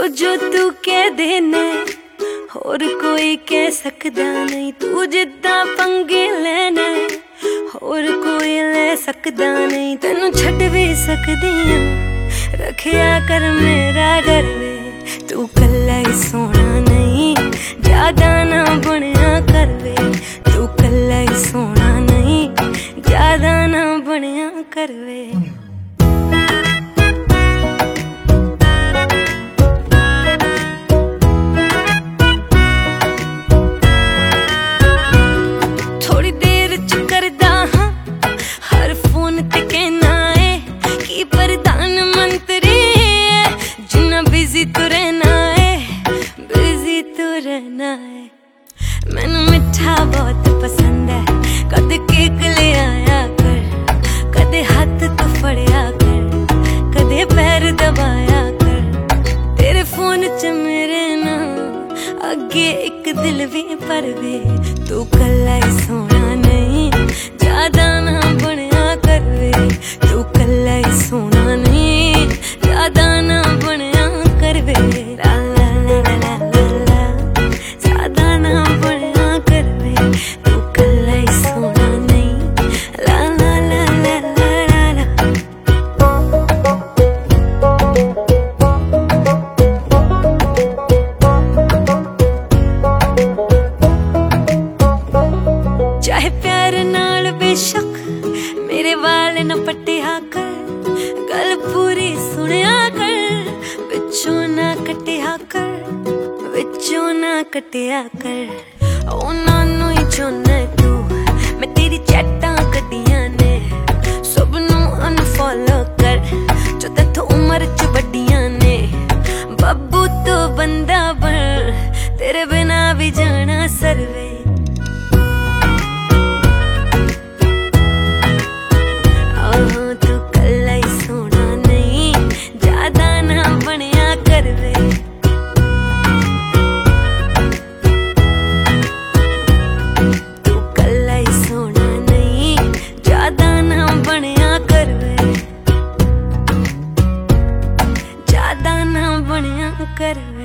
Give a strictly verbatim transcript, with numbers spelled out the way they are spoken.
जो तू कह देना होर कोई कह सकदा नहीं। तू जिद्दां पंगे लेना होर कोई ले सकदा नहीं। तेनू छड्ड भी सकदी हां, रखिया कर मेरा डर वे। तू कल्ला ही सोना नहीं, ज्यादा ना बनिया कर वे। तू कल्ला ही सोना नहीं, ज्यादा ना बनिया कर वे। थोड़ी देर च करदा हां हर फोन ते कहना है कि प्रधानमंत्री है। जिन्ना बिजी तू रहना है, बिजी तू रहना है। मैनू मिठा बहुत पसंद है, कद केक ले आया कर, कदे हाथ तू फड़िया कर, कदे पैर दबाया कर। तेरे फोन च मेरे ना अगे एक दिल भी पर वे। तू कल्ला ही सोना नहीं, ज्यादा ना बनिया कर वे। तू कल्ला ही सोना नहीं, ज्यादा ना बनिया कर वे। ला ला ला ला ला ला, ज्यादा ना बनिया कर वे। तू कल्ला ही सोना नहीं, ला ला ला ला ला ला। चाहे प्यार नाल बेशक मेरे वाल न पट्टिया कर, गल पूरी सुनिया कर, विचों ना कटिया कर, विचों ना कटिया कर। उन्हां नूं ही चुन तू, मैं तेरी चैटां कड्डियां ने। सब नूं अनफॉलो कर जो तेथों उम्र च वड्डियां ने। बब्बू तो बंदा बन, तेरे बिना भी जाना सरवे। तू कल्ला ही सोना नहीं, ज्यादा ना बनिया कर वे। तू कल्ला ही सोना नहीं, ज्यादा ना बनिया कर वे। ज्यादा ना बनिया कर वे।